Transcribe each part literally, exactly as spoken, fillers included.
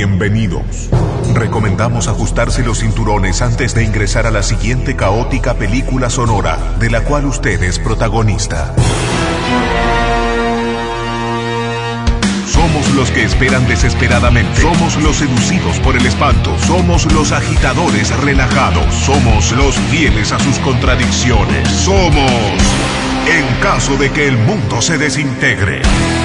bienvenidos. Recomendamos ajustarse los cinturones antes de ingresar a la siguiente caótica película sonora, de la cual usted es protagonista. Somos los que esperan desesperadamente. Somos los seducidos por el espanto. Somos los agitadores relajados. Somos los fieles a sus contradicciones. Somos, en caso de que el mundo se desintegre.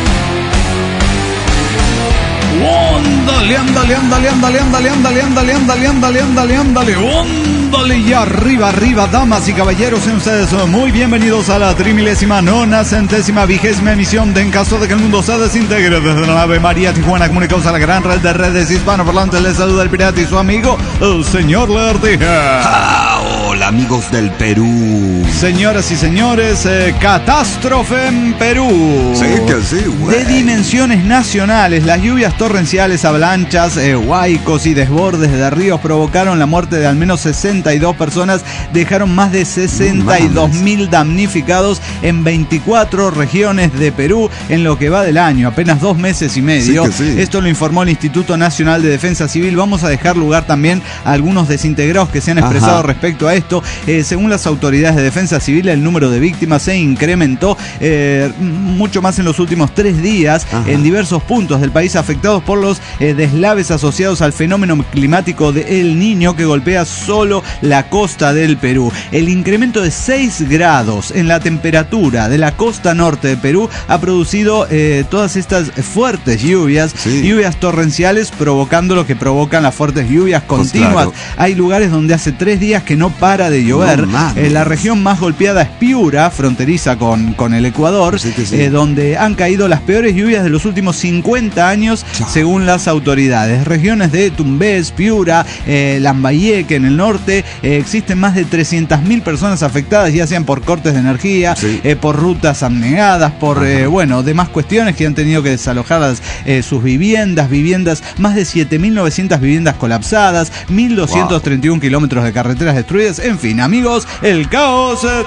Ándale, ándale, ándale, ándale, ándale, ándale, ándale, ándale, ándale, ándale, ándale, ándale, y arriba, arriba, damas y caballeros, sean ustedes muy bienvenidos a la trimilésima, nona, centésima, vigésima emisión de En caso de que el mundo se desintegre, desde la nave María Tijuana, comunicados a la gran red de redes hispanoparlantes. Les saluda el pirata y su amigo, el señor Lertija. Ah, hola, amigos del Perú. Señoras y señores, eh, catástrofe en Perú. Sí, que sí, güey. De dimensiones nacionales, las lluvias torrenciales, avalanchas, eh, huaicos y desbordes de ríos provocaron la muerte de al menos sesenta y dos personas, dejaron más de sesenta y dos mil damnificados en veinticuatro regiones de Perú en lo que va del año, apenas dos meses y medio. Sí, que sí. Esto lo informó el Instituto Nacional de Defensa Civil. Vamos a dejar lugar también a algunos desintegrados que se han expresado Ajá. respecto a esto. Eh, según las autoridades de Defensa Civil, el número de víctimas se incrementó eh, mucho más en los últimos tres días Ajá. en diversos puntos del país afectados por los eh, deslaves asociados al fenómeno climático de El Niño, que golpea solo la costa del Perú. El incremento de seis grados en la temperatura de la costa norte de Perú ha producido eh, todas estas fuertes lluvias, sí. lluvias torrenciales, provocando lo que provocan las fuertes lluvias continuas. Pues claro. Hay lugares donde hace tres días que no para de llover. No, eh, la región más golpeada es Piura, fronteriza con, con el Ecuador, sí sí. Eh, donde han caído las peores lluvias de los últimos cincuenta años, Chao. según las autoridades. Regiones de Tumbes, Piura, eh, Lambayeque en el norte, eh, existen más de trescientas mil personas afectadas, ya sean por cortes de energía, sí. eh, por rutas anegadas, por eh, bueno, demás cuestiones que han tenido que desalojar las, eh, sus viviendas, viviendas, más de siete mil novecientas viviendas colapsadas, mil doscientos treinta y uno wow. kilómetros de carreteras destruidas. En fin, amigos, el caos eh,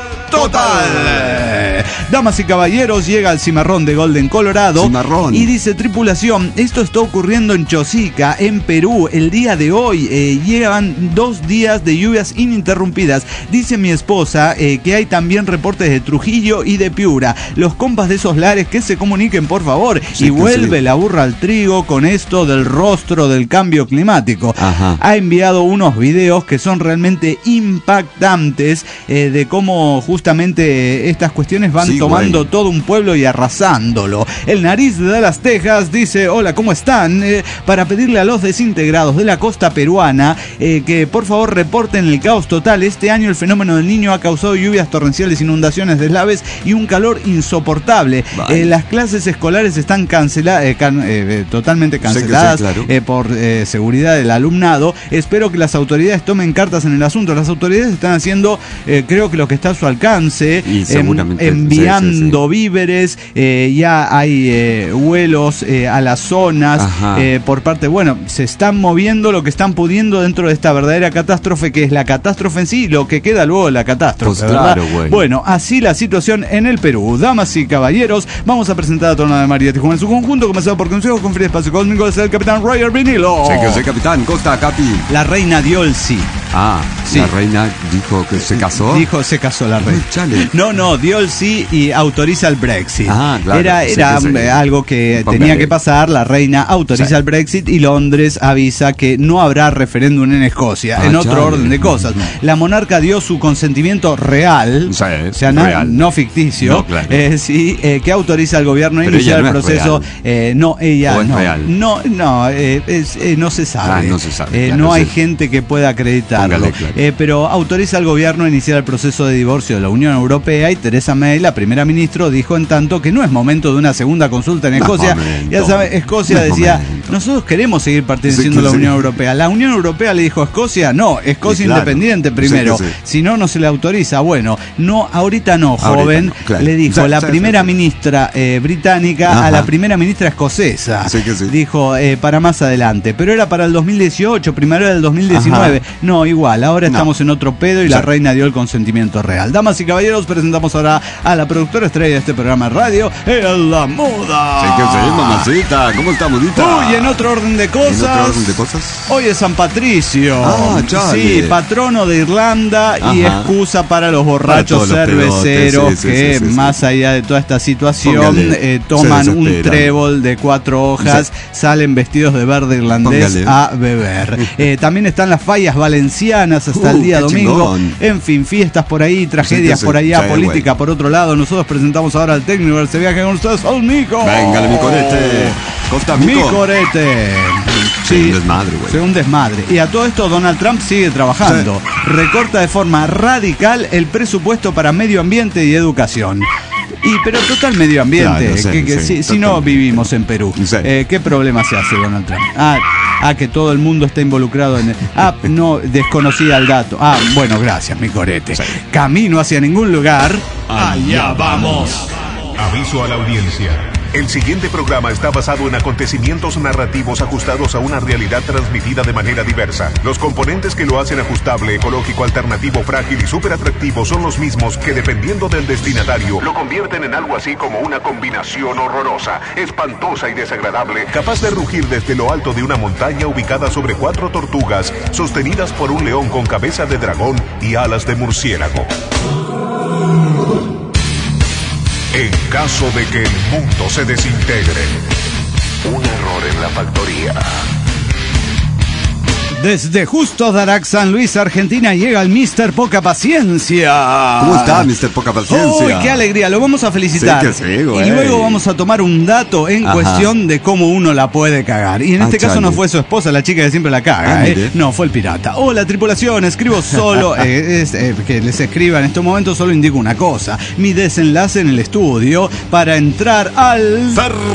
total. Damas y caballeros, llega el cimarrón de Golden, Colorado, cimarrón. Y dice tripulación, esto está ocurriendo en Chosica, en Perú, el día de hoy. Eh, llevan dos días de lluvias ininterrumpidas. Dice mi esposa eh, que hay también reportes de Trujillo y de Piura. Los compas de esos lares que se comuniquen, por favor. Sí, y vuelve sí. la burra al trigo con esto del rostro del cambio climático. Ajá. Ha enviado unos videos que son realmente impactantes eh, de cómo justamente eh, estas cuestiones van sí, tomando güey. todo un pueblo y arrasándolo. El Nariz de Dallas, Texas, dice: hola, ¿cómo están? Eh, para pedirle a los desintegrados de la costa peruana eh, que por favor reporten el caos total. Este año el fenómeno del Niño ha causado lluvias torrenciales, inundaciones, deslaves y un calor insoportable. Eh, las clases escolares están canceladas, eh, can, eh, totalmente canceladas sí, sí, claro. eh, por eh, seguridad del alumnado. Espero que las autoridades tomen cartas en el asunto. Las autoridades están haciendo, eh, creo que lo que está a su alcance, y seguramente, eh, enviando sí, sí, sí. víveres. Eh, ya hay eh, vuelos eh, a las zonas eh, por parte, bueno, se están moviendo lo que están pudiendo dentro de esta verdadera catástrofe, que es la catástrofe en sí, lo que queda luego de la catástrofe, pues ¿verdad? Claro, bueno. bueno, así la situación en el Perú. Damas y caballeros, vamos a presentar a toda la de María Tijuana en su conjunto, comenzado por Consejo con Free Espacio Cósmico, es el Capitán Roger Vinilo. Sí, que soy capitán, Costa, Capi. La reina dio el sí. Ah, sí. La reina dijo que se casó. Dijo, se casó la reina. Chale. No, no, dio el sí y autoriza el Brexit. Ah, claro. Era, era sí, sí, sí. algo que Póngale. tenía que pasar. La reina autoriza sí. el Brexit y Londres avisa que no habrá referéndum en Escocia, ah, en otro chale. orden de cosas. La monarca dio su consentimiento real, sí, o sea, no, real. no ficticio, no, claro. eh, sí, eh, que autoriza al gobierno a Pero iniciar no el proceso. Eh, no, ella ¿O es no, real? no, no, eh, es, eh, no se sabe. Ah, no se sabe. Eh, claro, no hay sí. gente que pueda acreditarlo. Póngale, claro. eh, pero autoriza al gobierno a iniciar el proceso de divorcio de la Unión Europea, y Theresa May, la primera ministra, dijo en tanto que no es momento de una segunda consulta en Escocia. No ya sabe, Escocia no decía, momento. nosotros queremos seguir perteneciendo sí, a la Unión sí. Europea. La Unión Europea le dijo a Escocia, no, Escocia claro. independiente primero, sí, sí. si no, no se le autoriza. Bueno, no, ahorita no, joven, ahorita no, claro. le dijo o sea, la primera sí. ministra eh, británica Ajá. a la primera ministra escocesa. Sí, sí. Dijo, eh, para más adelante, pero era para el dos mil dieciocho, primero era el dos mil diecinueve. Ajá. No, igual, ahora No. estamos en otro pedo y Sí. la reina dio el consentimiento real. Damas y caballeros, presentamos ahora a la productora estrella de este programa de radio, El La Muda. Sí, que sí, mamacita. ¿Cómo está, mudita? Uy, en otro orden de cosas. ¿En otro orden de cosas? Hoy es San Patricio. Ah, chale. Sí, patrono de Irlanda y Ajá. excusa para los Para borrachos todos los cerveceros pedotes, sí, sí, que, sí, sí, sí. más allá de toda esta situación, Póngale, eh, toman se un desesperan. trébol de cuatro hojas, Sí. salen vestidos de verde irlandés Póngale. a beber. Eh, también están las fallas valencianas hasta Uh, el día qué domingo. chingón. En fin, fiestas por ahí, tragedias Sí, sí, por allá, sí, política güey. por otro lado. Nosotros presentamos ahora al técnico del Se Viaje con ustedes, al Mico. Véngale, mi corete. Costa, Mi mico. corete. Sí, un desmadre, güey. Sí, un desmadre. Y a todo esto Donald Trump sigue trabajando. Recorta de forma radical el presupuesto para medio ambiente y educación. Y pero total medio ambiente, Claro, sí, que, que sí, si, si no totalmente. vivimos en Perú, Sí. eh, ¿qué problema se hace Donald Trump? Ah, ah, que todo el mundo está involucrado en el... Ah, no, desconocía el dato. Ah, bueno, gracias, mi corete. Camino hacia ningún lugar. Allá vamos. Aviso a la audiencia. El siguiente programa está basado en acontecimientos narrativos ajustados a una realidad transmitida de manera diversa. Los componentes que lo hacen ajustable, ecológico, alternativo, frágil y súper atractivo son los mismos que, dependiendo del destinatario, lo convierten en algo así como una combinación horrorosa, espantosa y desagradable, capaz de rugir desde lo alto de una montaña ubicada sobre cuatro tortugas, sostenidas por un león con cabeza de dragón y alas de murciélago. En caso de que el mundo se desintegre, un error en la factoría. Desde Justo Darac, San Luis, Argentina, llega el mister Poca Paciencia. ¿Cómo está, mister Poca Paciencia? Uy, qué alegría, lo vamos a felicitar. Sí que sí, güey. Y luego vamos a tomar un dato en Ajá. cuestión de cómo uno la puede cagar. Y en Ah, este caso chale. no fue su esposa, la chica que siempre la caga, Ah, ¿eh? mire. No, fue el pirata. Hola, tripulación, escribo solo, eh, es, eh, que les escriba en estos momentos, solo indico una cosa. Mi desenlace en el estudio para entrar al...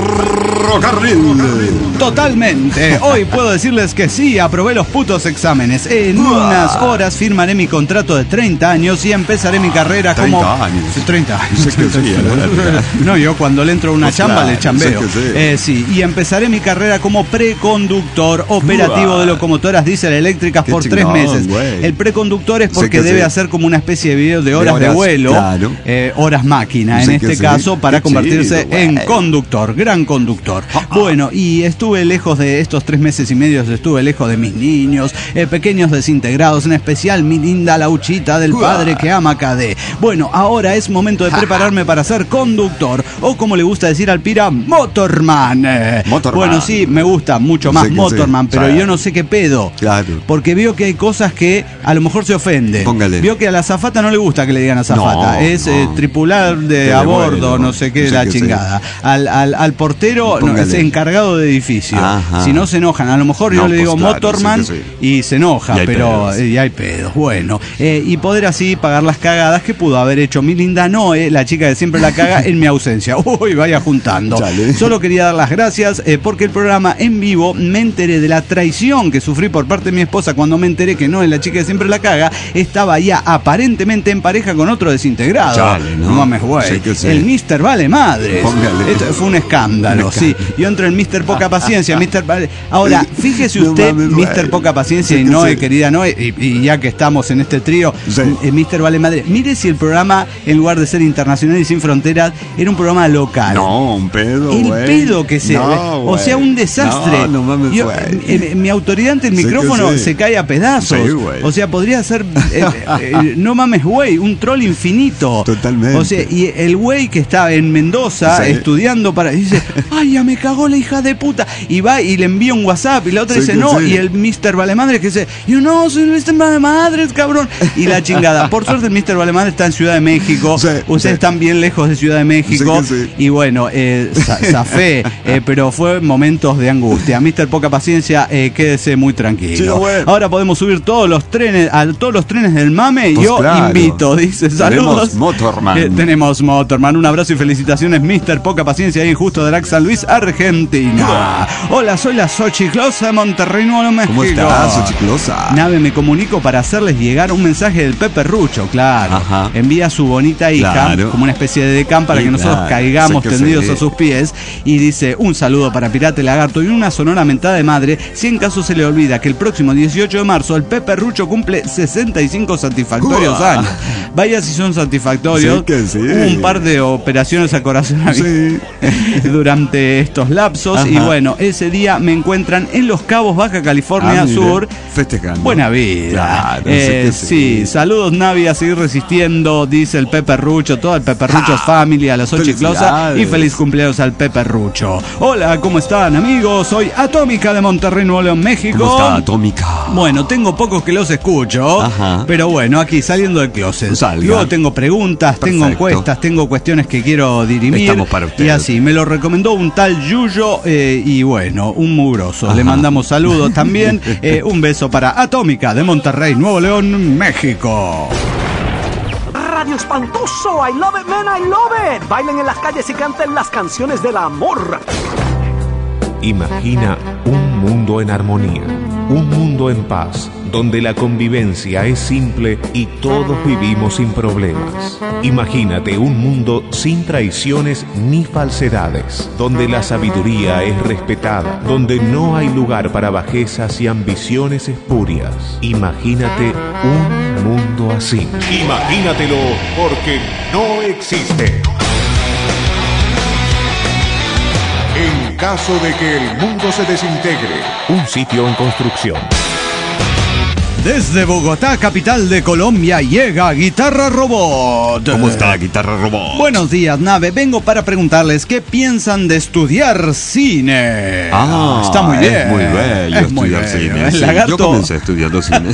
Ferrocarril. Totalmente. Hoy puedo decirles que sí, aprobé los putos exámenes. En unas horas firmaré mi contrato de treinta años y empezaré mi carrera como... treinta años. Sí, treinta años. Sí que sí, ¿verdad? No, yo cuando le entro a una Pues chamba claro, le chambeo. sí que sí. Eh, sí, y empezaré mi carrera como preconductor operativo Uah. de locomotoras diésel eléctricas Qué por tres chingón, meses. güey. El preconductor es Sí porque que debe sí. hacer como una especie de video de horas de, horas, vuelo, claro. eh, horas máquina en Sí que este sí. caso, para Qué convertirse chido, en güey. conductor, gran conductor. Bueno, y estuve lejos de estos tres meses y medio, estuve lejos de mis niños, eh, pequeños desintegrados, en especial mi linda Lauchita del padre que ama K D. Bueno, ahora es momento de prepararme para ser conductor, o como le gusta decir al pira, motorman. Eh, Motorman. Bueno, sí, me gusta mucho más Sí que motorman, sí. pero Sí. yo no sé qué pedo. Claro. Porque veo que hay cosas que a lo mejor se ofende. Póngale. Veo que a la azafata no le gusta que le digan azafata. No, es eh, no. tripular de Que a de bordo, vuelo. no sé qué, Sí la que sí. chingada. Al, al, al portero, no, Póngale. es encargado de edificio. Ajá. Si no se enojan, a lo mejor yo No, le digo pues claro, motorman sí que sí. y se enoja, Y hay pero pedos. eh, y hay pedos. Bueno, eh, y poder así pagar las cagadas que pudo haber hecho mi linda Noé, la chica que siempre la caga en mi ausencia. Uy, vaya juntando. Chale. Solo quería dar las gracias eh, porque el programa en vivo me enteré de la traición que sufrí por parte de mi esposa cuando me enteré que Noé, la chica que siempre la caga, estaba ya aparentemente en pareja con otro desintegrado. Chale, ¿no? No mames, güey. Sí que sí. El mister Vale Madres. Póngale. Esto fue un escándalo, Un sí. Yo entro en mister Poca Paciencia, mister Vale. Ahora, fíjese No usted, mames, mister güey. Poca Paciencia Sí y que Noé, sí. querida Noé, y, y ya que estamos en este trío, Sí. eh, mister Vale Madre, mire si el programa, en lugar de ser internacional y sin fronteras, era un programa local. No, un pedo, El güey. pedo que se. No, o sea, güey. un desastre. No, no mames, Yo, güey. eh, eh, mi autoridad ante el Sí que micrófono sí. se cae a pedazos. Sí, güey. O sea, podría ser. eh, eh, no mames, güey, un troll infinito. Totalmente. O sea, y el güey que está en Mendoza Sí. estudiando para. Dice, ay, ya me cagó la hija de puta. Y va y le envía un WhatsApp. Y la otra Sí dice, que no. sí. Y el mister Valemadres que dice, yo no, soy el mister Valemadres, cabrón. Y la chingada. Por suerte, el mister Valemadres está en Ciudad de México. Sí, Ustedes sí. están bien lejos de Ciudad de México. Sí que sí. Y bueno, eh, za- zafé, eh, pero fue momentos de angustia. mister Poca Paciencia, eh, quédese muy tranquilo. Sí, bueno. Ahora podemos subir todos los trenes, a todos los trenes del mame. Pues Yo claro. invito, dice, saludos. Tenemos Motorman. Eh, tenemos Motorman. Un abrazo y felicitaciones, mister Poca Paciencia, ahí justo de San Luis, Argentina. Hola, soy la Xochiclosa de Monterrey, Nuevo México. ¿Cómo está, abrazo, chiclosa. Nave, me comunico para hacerles llegar un mensaje del Pepe Rucho, claro. Ajá. Envía a su bonita hija, Claro. como una especie de decán para Sí, que nosotros claro. caigamos Sé que tendidos sí. a sus pies. Y dice, un saludo para Pirata y Lagarto y una sonora mentada de madre, si en caso se le olvida que el próximo dieciocho de marzo el Pepe Rucho cumple sesenta y cinco satisfactorios Uah. años. Vaya si son satisfactorios. Sí que sí. Hubo un par de operaciones a corazón Sí. durante estos lapsos. Ajá. Y bueno, ese día me encuentran en Los Cabos, Baja California Ah, mire, Sur. festejando. Buena vida. Claro, Eh, sé que sí. sí. Saludos Navi, a seguir resistiendo, dice el Pepe Rucho, todo el Pepe Rucho Ja. Family, a las ocho chiclosa, Felicidades. y feliz cumpleaños al Pepe Rucho. Hola, ¿cómo están amigos? Soy Atómica de Monterrey, Nuevo León, México. ¿Cómo está, Atómica? Bueno, tengo pocos que los escucho, Ajá. pero bueno, aquí saliendo del closet. Salga. Luego tengo preguntas, tengo Perfecto. encuestas, tengo cuestiones que quiero dirimir. Estamos para usted. Y así, me lo recomendó un tal Yuyo eh, y bueno, un mugroso. Le Ajá. mandamos saludos también. Eh, un beso para Atómica de Monterrey, Nuevo León, México. Radio Espantoso, I love it, man, I love it. Bailen en las calles y canten las canciones del amor. Imagina un mundo en armonía, un mundo en paz, donde la convivencia es simple y todos vivimos sin problemas. Imagínate un mundo sin traiciones ni falsedades, donde la sabiduría es respetada, donde no hay lugar para bajezas y ambiciones espurias. Imagínate un mundo así. Imagínatelo, porque no existe. En caso de que el mundo se desintegre, un sitio en construcción. Desde Bogotá, capital de Colombia, llega Guitarra Robot. ¿Cómo está, Guitarra Robot? Buenos días, Nave. Vengo para preguntarles qué piensan de estudiar cine. Ah, está muy bien. Es muy bello Es muy estudiar bello. cine. El Sí, lagarto- yo comencé estudiando cine.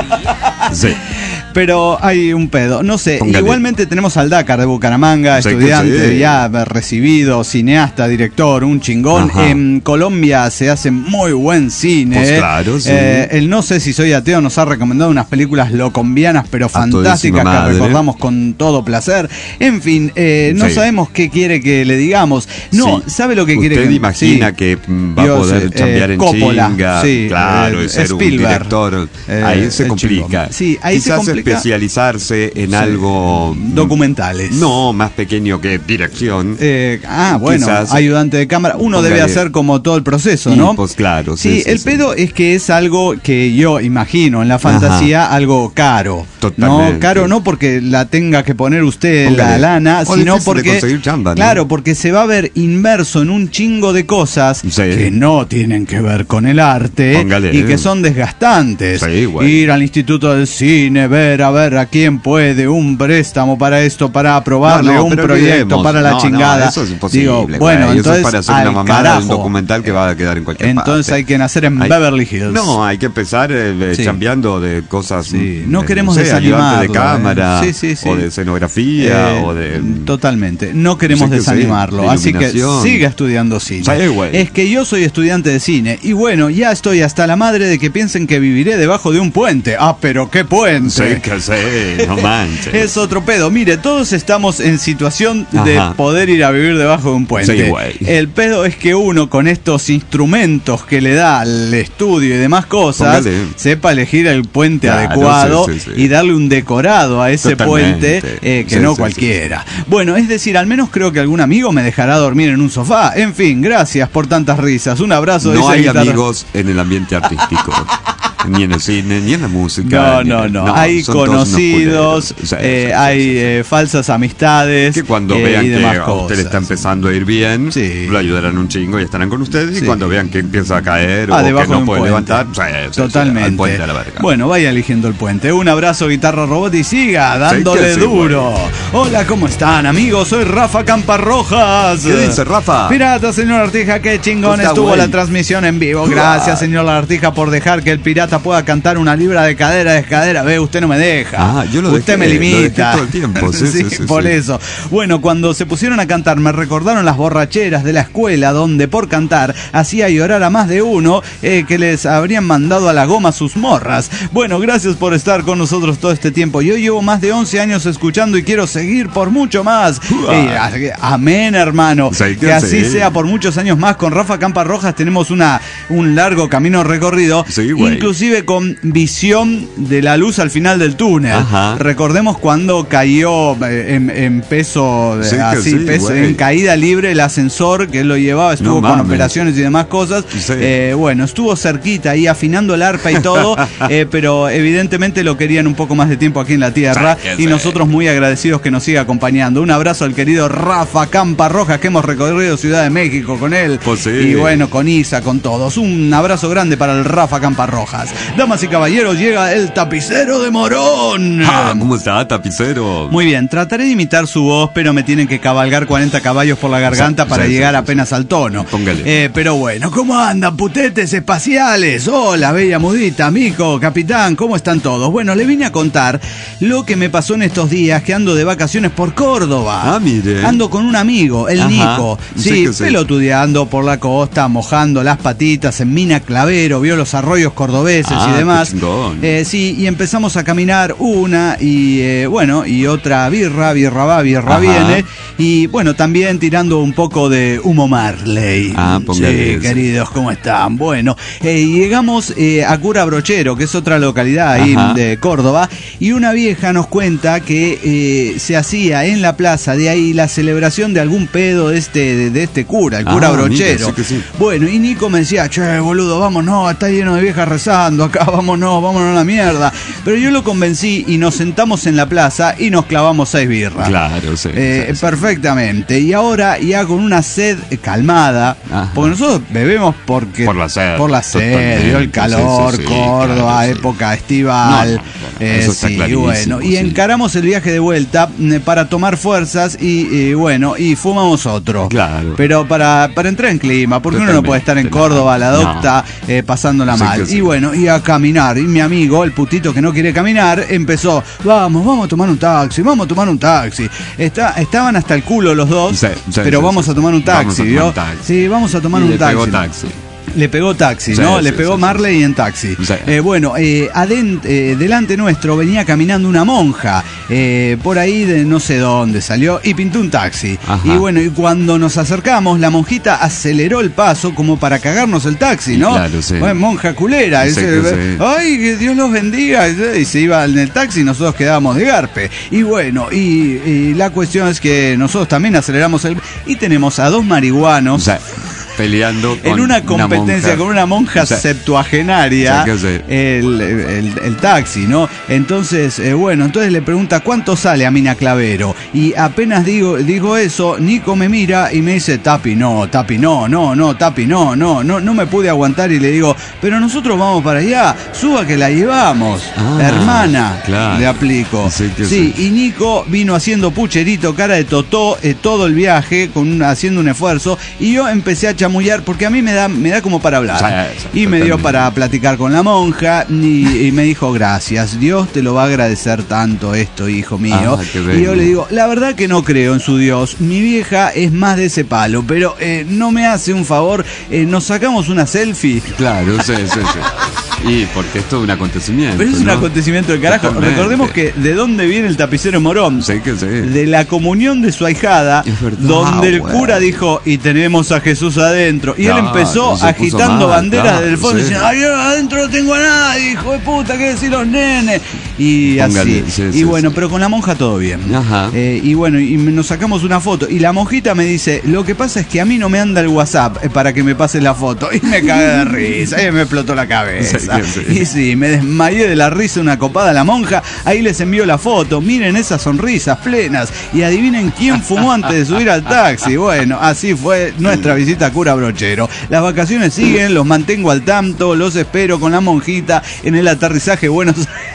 Sí. Pero hay un pedo. No sé, Póngale. igualmente tenemos al Dakar de Bucaramanga, Sí, estudiante sí. ya recibido, cineasta, director, un chingón. Ajá. En Colombia se hace muy buen cine. Pues eh. claro, sí. Eh, el No sé si soy ateo nos ha recomendado unas películas locombianas, pero fantásticas, todísima que madre. recordamos con todo placer. En fin, eh, no Sí. sabemos qué quiere que le digamos. No, Sí. ¿sabe lo que quiere Usted que imagina sí. que mm, va Yo a poder sé, chambear eh, en Coppola, chinga, sí, claro, eh, y ser un Spielberg, director. eh, ahí se el complica. chingón. Sí, ahí se Quizás complica. especializarse en Sí. algo mm, Documentales. No, más pequeño que dirección. Eh, ah, bueno, Quizás- ayudante de cámara. Uno debe Póngale. hacer como todo el proceso, Y, ¿no? pues, claro, Sí, sí, sí, el sí. pedo es que es algo que yo imagino en la fantasía algo caro. Totalmente. No, caro no porque la tenga que poner usted Póngale. la lana, O sino difícil de porque conseguir chamba, ¿no? claro, porque se va a ver inmerso en un chingo de cosas Sí. que no tienen que ver con el arte Póngale. y que son desgastantes. Sí, güey. Ir al Instituto del Cine, ver a ver a quién puede un préstamo para esto, para aprobarle No, no, un pero proyecto olvidemos. para la No, no, chingada. eso es imposible. Digo, güey. bueno, Eso entonces es para hacer al una mamada de un carajo. documental que va a quedar en cualquier Entonces parte. hay que nacer en Hay- Beverly Hills. No, hay que empezar eh, Sí. chambeando de cosas. Sí, mm, no de, queremos sé, ayudante de desanimarlo, cámara, eh. Sí, sí, sí. o de escenografía, Eh, o de. Totalmente, no queremos Sí que sí, desanimarlo, de así que iluminación. siga estudiando cine. Sí, güey. Es que yo soy estudiante de cine y bueno, ya estoy hasta la madre de que piensen que viviré debajo de un puente. Ah, pero qué puente. Sí, que sí, no manches. Es otro pedo. Mire, todos estamos en situación de Ajá. poder ir a vivir debajo de un puente. Sí, güey. El pedo es que uno con estos instrumentos que le da al estudio y demás cosas, Póngale. sepa elegir el puente Claro, adecuado sí, sí, sí. y darle un decorado a ese Totalmente. puente eh, que Sí, no sí, cualquiera. Bueno, es decir, al menos creo que algún amigo me dejará dormir en un sofá. En fin, gracias por tantas risas. Un abrazo. No dice hay Guitarra- amigos en el ambiente artístico. Ni en el cine, ni en la música. No, ni no, en- no, Hay son todos unos conocidos, culeros. Sí, eh, sí, sí, hay sí, sí. eh, falsas amistades. Que cuando eh, vean y que demás a usted le está cosas. empezando a ir bien, Sí. lo ayudarán un chingo y estarán con ustedes. Sí. Y cuando vean que empieza a caer Ah, o que debajo de no un puede puente. levantar, sí, sí, sí, Totalmente. al puente a la verga. Bueno, vaya eligiendo el puente. Un abrazo, Guitarra Robot, y siga dándole que sí, duro. Hola, ¿cómo están, amigos? Soy Rafa Camparrojas. ¿Qué dice, Rafa? Pirata, señor Artija, qué chingón Está estuvo güey. la transmisión en vivo. Gracias, señor Artija, por dejar que el pirata pueda cantar una libra de cadera de cadera. Ve, usted no me deja. Ah, yo lo Usted dejé, me limita. lo dejé todo el tiempo, sí, sí, sí, sí, por sí. eso. Bueno, cuando se pusieron a cantar, me recordaron las borracheras de la escuela, donde por cantar hacía llorar a más de uno eh, que les habrían mandado a la goma sus morras. Bueno, gracias por estar con nosotros todo este tiempo. Yo llevo más de once años escuchando y quiero seguir por mucho más. Eh, amén, hermano. Sí, que que así sí. sea por muchos años más. Con Rafa Campa Rojas tenemos una, un largo camino recorrido, Sí, güey. inclusive con visión de la luz al final del túnel. Ajá. Recordemos cuando cayó eh, en, en peso, Sí, que así, sí, peso güey. en caída libre el ascensor que él lo llevaba, estuvo No con mames. operaciones y demás cosas. Sí. Eh, bueno, estuvo cerquita ahí afinando el arpa y todo, eh, pero evidentemente lo querían un poco más de tiempo aquí en la tierra Sí, que y sí. nosotros muy agradecidos que nos siga acompañando. Un abrazo al querido Rafa Campa Rojas, que hemos recorrido Ciudad de México con él. Pues sí. Y bueno, con Isa, con todos. Un abrazo grande para el Rafa Campa Rojas. Damas y caballeros, llega el tapicero de Morón. Ah, ¿cómo está, tapicero? Muy bien, trataré de imitar su voz, pero me tienen que cabalgar cuarenta caballos por la garganta Sí, para sí, llegar sí, sí. apenas al tono. Póngale. Eh, pero bueno, ¿cómo andan, putetes espaciales? Hola, bella mudita, mico, capitán, ¿cómo están todos? Bueno, le vine a contar lo que me pasó en estos días que ando de vacaciones por Córdoba. Ah, mire. Ando con un amigo, el Ajá, Nico. sí Sí, que sí. pelotudeando por la costa, mojando las patitas en Mina Clavero, vio los arroyos cordobeses Ah, y qué demás. chingón. Eh, sí, y empezamos a caminar una y eh, bueno, y otra birra, birra va, birra Ajá. viene. Y bueno, también tirando un poco de humo Marley. Ah, póngale sí, eso. queridos, ¿cómo están? Bueno, eh, llegamos eh, a Cura Brochero, que es otra localidad ahí Ajá. de Córdoba, y una vieja nos cuenta que eh, se hacía en la plaza de ahí la celebración de algún pedo de este, de, de este cura, el cura Ah, mira, Brochero. sí que sí. Bueno, y Nico me decía, che, boludo, vámonos, está lleno de viejas rezando acá, vámonos, vámonos a la mierda. Pero yo lo convencí y nos sentamos en la plaza y nos clavamos seis birras. Claro, sí. Eh, sí, sí. Perfectamente. Y ahora ya con una sed calmada, Ajá. porque nosotros bebemos porque Por la sed, por la sed, totalmente. vio el calor, Sí, sí, sí, Córdoba, claro, sí. época estival. No, no, claro, eh, eso está sí, y clarísimo, bueno, y sí. encaramos el viaje de vuelta eh, para tomar fuerzas y, y bueno, y fumamos otro. Claro. Pero para, para entrar en clima, porque uno no Totalmente, puede estar en no. Córdoba, la No. docta, eh, pasándola Sí mal. que sí. Y bueno, y a caminar. Y mi amigo, el putito que no quiere caminar, empezó, vamos, vamos a tomar un taxi, vamos a tomar un taxi. Está, estaban hasta el culo los dos, Sí, sí, pero sí, vamos sí. a tomar un taxi, Vamos a tomar ¿vio? un taxi. Sí, vamos a tomar Y un le taxi. pegó taxi. Le pegó taxi, Sí, ¿no? sí, Le pegó sí, Marley y en taxi. Sí. Eh, bueno, eh, aden- eh, delante nuestro venía caminando una monja, eh, por ahí de no sé dónde salió y pintó un taxi. Ajá. Y bueno, y cuando nos acercamos, la monjita aceleró el paso como para cagarnos el taxi, Y ¿no? claro, sí. Bueno, monja culera. Sí, ese- que sí. Ay, que Dios los bendiga. Y se iba en el taxi y nosotros quedábamos de garpe. Y bueno, y, y la cuestión es que nosotros también aceleramos el... Y tenemos a dos marihuanos. O sea, peleando con En una competencia monja. con una monja O sea, septuagenaria, o sea, ¿qué hace? el, el- el taxi, ¿no? Entonces, eh, bueno, entonces le pregunta cuánto sale a Mina Clavero. Y apenas digo, digo eso, Nico me mira y me dice, Tapi, no, Tapi, no, no, no, Tapi, no, no, no, no me pude aguantar y le digo, pero nosotros vamos para allá, suba que la llevamos, Ah, hermana, claro. le aplico. Sí, que Sí, sí. y Nico vino haciendo pucherito, cara de totó, eh, todo el viaje, con una- haciendo un esfuerzo, y yo empecé a chamullar porque a mí me da, me da como para hablar. Sí, sí, Y me dio totalmente. para platicar con la monja y, y me dijo, gracias, Dios te lo va a agradecer tanto esto, hijo mío. Ah, qué y yo bello. le digo, la verdad que no creo en su Dios, mi vieja es más de ese palo, pero eh, no me hace un favor, eh, nos sacamos una selfie. Claro, sí, sí, sí. Y porque esto es un acontecimiento. Pero es un ¿no? acontecimiento de carajo. Totalmente. Recordemos que de dónde viene el tapicero Morón. Sí, que sí. De la comunión de su ahijada, Es verdad, donde el güey. cura dijo, y tenemos a Jesús adentro. Y él Claro, empezó se puso agitando mal, banderas claro, del fondo, sí. diciendo, ay, yo adentro no tengo a nadie, hijo de puta, ¿qué decir los nenes? Y Póngale, así. sí, y sí, bueno, sí. pero con la monja todo bien. Ajá. Eh, y bueno, y nos sacamos una foto. Y la monjita me dice, lo que pasa es que a mí no me anda el WhatsApp eh, para que me pases la foto. Y me cagué de risa, y me explotó la cabeza. Sí, sí. Y sí, me desmayé de la risa, una copada a la monja. Ahí les envió la foto. Miren esas sonrisas plenas. Y adivinen quién fumó antes de subir al taxi. Bueno, así fue nuestra visita a Cura Brochero. Las vacaciones siguen, los mantengo al tanto, los espero con la monjita en el aterrizaje Buenos Aires.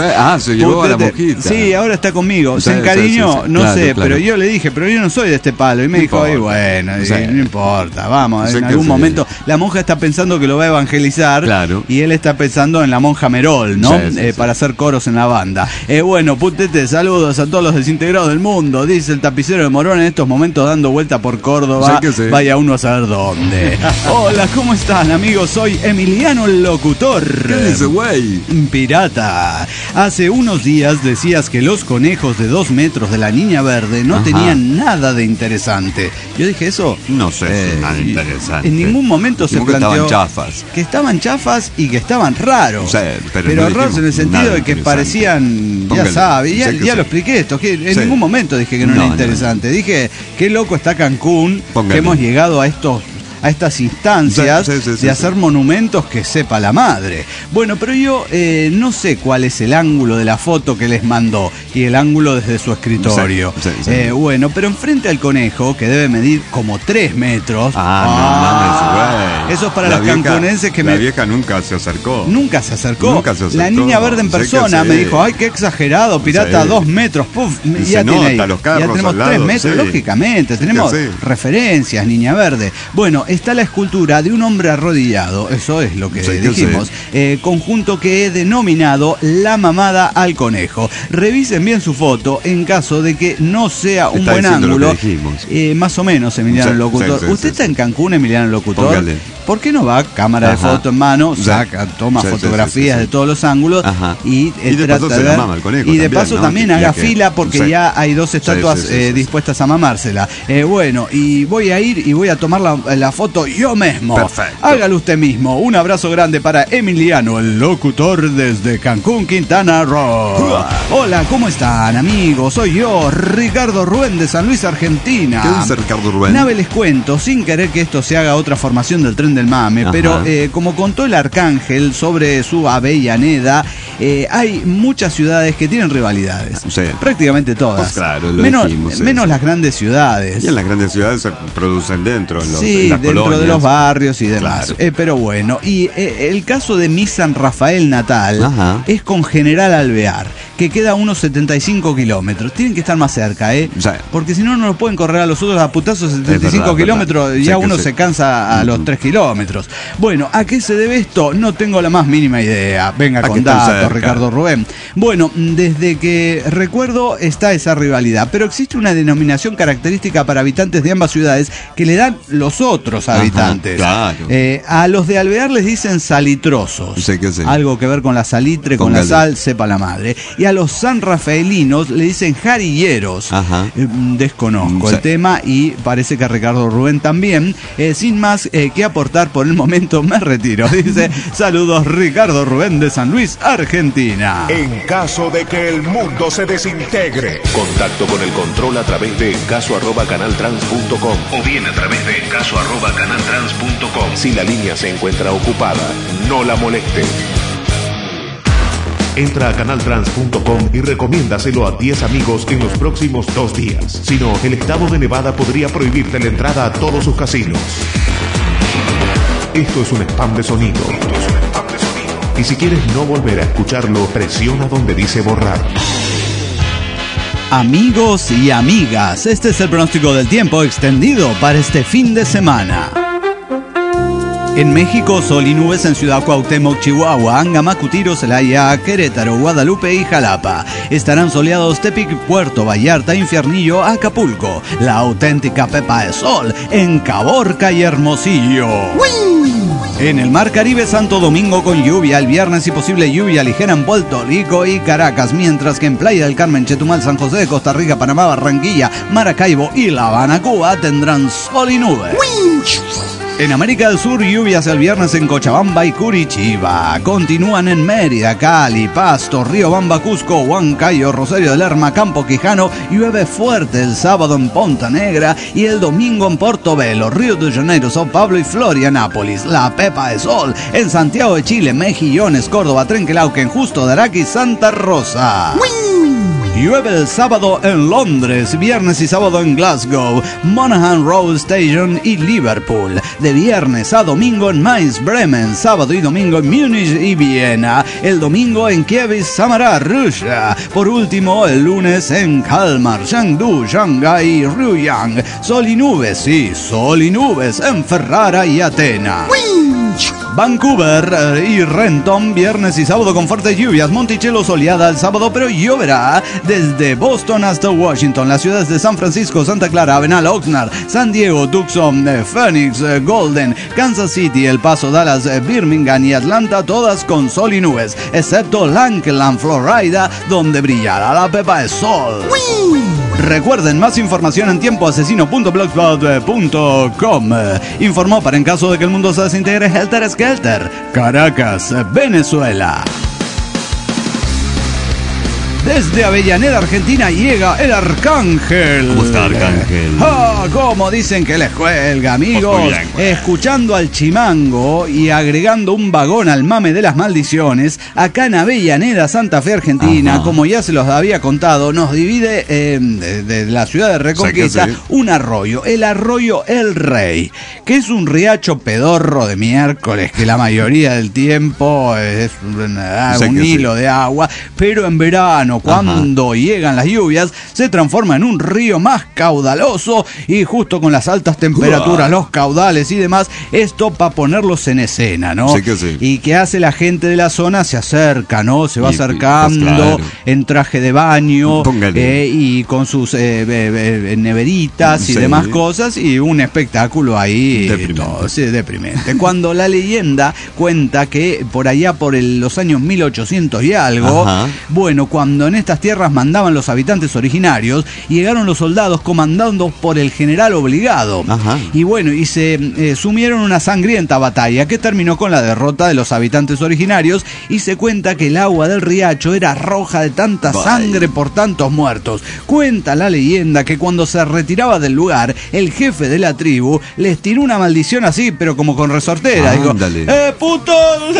Ah, se llevó Putete. a la mojita. Sí, ahora está conmigo. Sí, Se encariñó, sí, sí, sí. no Claro, sé, claro. pero yo le dije, pero yo no soy de este palo. Y me No dijo, ay, importa. bueno, y Sí. no importa, vamos, Sí en que algún sí. momento. La monja está pensando que lo va a evangelizar. Claro. Y él está pensando en la monja Merol, ¿no? Sí, sí, Eh, sí. para hacer coros en la banda. Eh, bueno, Putete, saludos a todos los desintegrados del mundo. Dice el tapicero de Morón en estos momentos dando vuelta por Córdoba. Sí que sí. Vaya uno a saber dónde. Hola, ¿cómo están, amigos? Soy Emiliano el Locutor. ¿Qué dice, güey? Pirata. Hace unos días decías que los conejos de dos metros de la Niña Verde no Ajá. tenían nada de interesante. Yo dije eso. No sé si eh, nada y- interesante. En ningún momento se Dijimos que planteó estaban chafas. que estaban chafas y que estaban raros. Sí, pero no raros dijimos en el sentido nada de que interesante. parecían, Póngale. ya sabes, ya, Sí que ya sí. lo expliqué esto, que en Sí. ningún momento dije que no, No, era no, interesante. Dije, qué loco está Cancún, Póngale. que hemos llegado a estos a estas instancias Sí, sí, sí, de sí, hacer sí. monumentos que sepa la madre. Bueno, pero yo eh, no sé cuál es el ángulo de la foto que les mandó y el ángulo desde su escritorio. Sí, sí, sí. Eh, bueno, pero enfrente al conejo, que debe medir como tres metros. Ah, no mames, güey. Eso es para La los vieja- cancunenses que la me... vieja nunca se acercó. Nunca se acercó. Nunca se acercó. La Niña Verde en Sí que persona sí. me dijo, ay, qué exagerado, pirata, Sí. dos metros. Puf, Y ya se tiene nota, ahí. los carros ya tenemos al tres lado, metros, sí. lógicamente. Sí que Tenemos sí. referencias, Niña Verde. Bueno, está la escultura de un hombre arrodillado, eso es lo que Sí que dijimos, sí. eh, conjunto que he denominado La Mamada al Conejo. Revisen bien su foto en caso de que no sea un Está buen diciendo lo ángulo. que dijimos. Eh, más o menos, Emiliano Sí, el Locutor. sí, sí, ¿Usted sí, está sí. en Cancún, Emiliano el Locutor? Póngale. ¿Por qué no va? Cámara de Ajá. foto en mano, Sí. saca, toma Sí, sí, fotografías sí, sí, sí. de todos los ángulos Ajá. y, eh, Y de trata paso se la ver- mama al conejo y de también, paso ¿no? también Que- haga que- fila porque sí. ya hay dos estatuas Sí, sí, sí, eh, sí. dispuestas a mamársela. Eh, bueno, y voy a ir y voy a tomar la, la foto yo mismo. Perfecto. Hágalo usted mismo. Un abrazo grande para Emiliano, el locutor desde Cancún, Quintana Roo. Hola, ¿cómo están, amigos? Soy yo, Ricardo Rubén de San Luis, Argentina. ¿Qué dice Ricardo Rubén? Nave, les cuento, sin querer que esto se haga otra formación del tren del mame, Ajá. pero eh, como contó el Arcángel sobre su Avellaneda, eh, hay muchas ciudades que tienen rivalidades. Sí. Prácticamente todas. Pues claro, lo menos dijimos, sí. menos las grandes ciudades. Y en las grandes ciudades se producen dentro, en, los, Sí, en las dentro colonias. de los barrios y demás. Claro. Eh, pero bueno, y eh, el caso de mi San Rafael natal Ajá. es con General Alvear, que queda a unos setenta y cinco kilómetros. Tienen que estar más cerca, ¿eh? Sí. Porque si no, no nos pueden correr a los otros a putazos setenta y cinco verdad, kilómetros, verdad. ya Sí que uno sí. se cansa a los tres kilómetros. Bueno, ¿a qué se debe esto? No tengo la más mínima idea. Venga, A que con están datos, cerca. Ricardo Rubén. Bueno, desde que recuerdo está esa rivalidad, pero existe una denominación característica para habitantes de ambas ciudades que le dan los otros Ajá, habitantes. claro. Eh, a los de Alvear les dicen salitrosos. Sí que sí. Algo que ver con la salitre, con Póngale. la sal, sepa la madre. Y a los sanrafaelinos le dicen jarilleros. Ajá. Eh, desconozco Sí. el tema y parece que Ricardo Rubén también. Eh, sin más eh, que aportar por el momento, me retiro. Dice, saludos Ricardo Rubén de San Luis, Argentina. En caso de que el mundo se desintegre. Contacto con el control a través de caso arroba canaltrans punto com o bien a través de caso arroba canaltrans punto com. Si la línea se encuentra ocupada, no la moleste. Entra a canaltrans punto com y recomiéndaselo a diez amigos en los próximos dos días. Si no, el estado de Nevada podría prohibirte la entrada a todos sus casinos. Esto es un spam de sonido. Esto es un spam de sonido. Y si quieres no volver a escucharlo, presiona donde dice borrar. Amigos y amigas, este es el pronóstico del tiempo extendido para este fin de semana. En México, sol y nubes en Ciudad Cuauhtémoc, Chihuahua, Angamacutiro, Celaya, Querétaro, Guadalupe y Jalapa. Estarán soleados Tepic, Puerto Vallarta, Infiernillo, Acapulco. La auténtica Pepa de Sol en Caborca y Hermosillo. En el Mar Caribe, Santo Domingo con lluvia, el viernes y posible lluvia ligera en Puerto Rico y Caracas, mientras que en Playa del Carmen, Chetumal, San José de Costa Rica, Panamá, Barranquilla, Maracaibo y La Habana, Cuba tendrán sol y nubes. En América del Sur, lluvias el viernes en Cochabamba y Curitiba. Continúan en Mérida, Cali, Pasto, Riobamba, Cusco, Huancayo, Rosario de Lerma, Campo Quijano. Llueve fuerte el sábado en Ponta Negra y el domingo en Portobelo, Río de Janeiro, Sao Paulo y Florianápolis. La Pepa de Sol en Santiago de Chile, Mejillones, Córdoba, Trenquelauquen, Justo de Araque y Santa Rosa. Llueve el sábado en Londres, viernes y sábado en Glasgow, Monaghan Road Station y Liverpool. De viernes a domingo en Mainz, Bremen, sábado y domingo en Múnich y Viena. El domingo en Kiev y Samara, Rusia. Por último, el lunes en Kalmar, Chengdu, Shanghái y Ruyang. Sol y nubes, sí, sol y nubes en Ferrara y Atenas. Vancouver y Renton, viernes y sábado con fuertes lluvias. Monticello soleada el sábado, pero lloverá. Desde Boston hasta Washington, las ciudades de San Francisco, Santa Clara, Avenal, Oxnard, San Diego, Tucson, Phoenix, Golden, Kansas City, El Paso, Dallas, Birmingham y Atlanta, todas con sol y nubes, excepto Lakeland, Florida, donde brillará la pepa de sol. ¡Wii! Recuerden, más información en tiempo asesino punto blogspot punto com. Informó para en caso de que el mundo se desintegre Helter Skelter, Caracas, Venezuela. Desde Avellaneda, Argentina, llega el Arcángel. ¿Cómo está, Arcángel? Ah, como dicen que les cuelga, amigos. Bien, escuchando al chimango y agregando un vagón al mame de las maldiciones, acá en Avellaneda, Santa Fe, Argentina, ajá, como ya se los había contado, nos divide eh, de, de la ciudad de Reconquista sí, sí. un arroyo, el arroyo El Rey, que es un riacho pedorro de miércoles que la mayoría del tiempo es uh, un hilo sí. de agua, pero en verano, cuando ajá. llegan las lluvias, se transforma en un río más caudaloso y justo con las altas temperaturas, uh. los caudales y demás, esto para ponerlos en escena, ¿no? Sí que sí. Y que hace la gente de la zona, se acerca, ¿no? Se va y, acercando pues, claro. en traje de baño eh, y con sus eh, eh, neveritas y sí. demás cosas y un espectáculo ahí deprimente. Todo, sí, deprimente. Cuando la leyenda cuenta que por allá por el, los años mil ochocientos y algo, ajá. bueno, cuando en estas tierras mandaban los habitantes originarios, llegaron los soldados comandados por el general obligado. Ajá. Y bueno, y se eh, sumieron en una sangrienta batalla que terminó con la derrota de los habitantes originarios y se cuenta que el agua del riacho era roja de tanta Bye. sangre por tantos muertos. Cuenta la leyenda que cuando se retiraba del lugar, el jefe de la tribu les tiró una maldición así, pero como con resortera. Dijo, ¡eh, putos!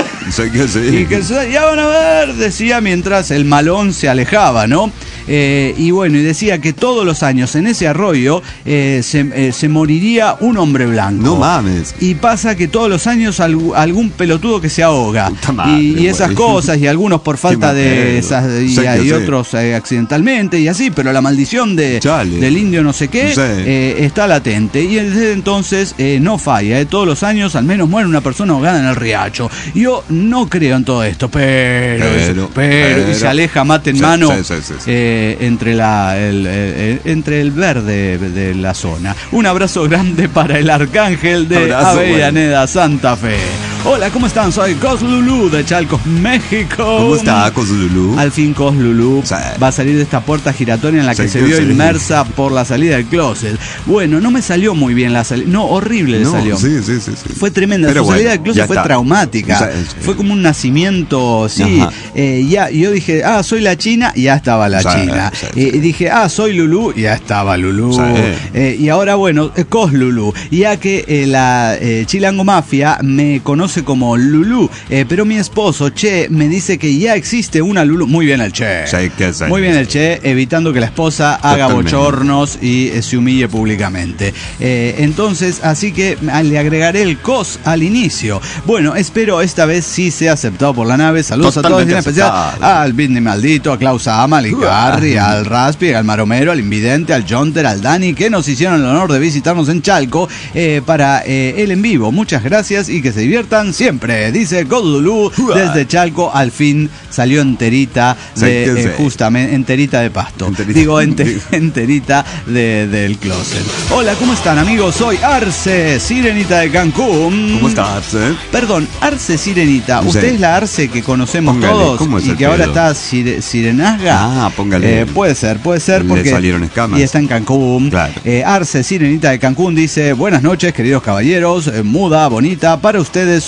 Sé que sí. Y que se, ya van a ver, decía mientras el malón se alejaba, ¿no? Eh, y bueno, y decía que todos los años en ese arroyo eh, se, eh, se moriría un hombre blanco. No mames. Y pasa que todos los años alg- algún pelotudo que se ahoga. Madre, y, y esas güey. cosas, y algunos por falta de esas, y, y otros eh, accidentalmente y así, pero la maldición de, del indio no sé qué sí. eh, está latente. Y desde entonces eh, no falla, eh, todos los años al menos muere una persona ahogada en el riacho. Yo no creo en todo esto, pero, pero, pero, pero y se aleja mate en sí, mano. Sí, sí, sí, sí. Eh, entre la el, el, entre el verde de la zona. Un abrazo grande para el Arcángel de abrazo, Avellaneda, bueno. Santa Fe. Hola, ¿cómo están? Soy Coslulú de Chalcos, México. ¿Cómo está Coslulú? Al fin Coslulú sí. va a salir de esta puerta giratoria en la que sí, se vio sí. inmersa por la salida del closet. Bueno, no me salió muy bien la salida. No, horrible le no, salió. Sí, sí, sí, sí. Fue tremenda. Pero Su bueno, salida del closet fue está. traumática. O sea, es, fue como un nacimiento, sí. Eh, ya, yo dije, ah, soy la China, y ya estaba la sí, China. Sí, sí. Eh, dije, ah, soy Lulú, y ya estaba Lulú. Sí. Eh, y ahora, bueno, eh, Coslulú. Ya que eh, la eh, Chilango Mafia me conoce como Lulú. Eh, pero mi esposo, Che, me dice que ya existe una Lulú. Muy bien el Che. Sí, que sí, Muy bien sí. el Che, evitando que la esposa haga Totalmente. bochornos y eh, se humille públicamente. Eh, entonces, así que le agregaré el cos al inicio. Bueno, espero esta vez sí sea aceptado por la nave. Saludos Totalmente a todos, en especial al Bitney Maldito, a Klaus Ama, al Icarri, uh, al Raspi, al Maromero, al Invidente, al Jonter, al Dani, que nos hicieron el honor de visitarnos en Chalco eh, para eh, el en vivo. Muchas gracias y que se diviertan siempre. Dice Godulú desde Chalco, al fin salió enterita de eh, justamente enterita de pasto. Enterita. Digo enter, enterita de, del closet. Hola, ¿cómo están, amigos? Soy Arce, Sirenita de Cancún. ¿Cómo está, Arce? Perdón, Arce Sirenita. ¿Usted sí. es la Arce que conocemos póngale, todos y que pedo? ahora está sire, Sirenazga? Ah, póngale. Eh, puede ser, puede ser porque le salieron escamas. Y está en Cancún. Claro. Eh, Arce Sirenita de Cancún dice: buenas noches, queridos caballeros. Eh, muda, bonita, para ustedes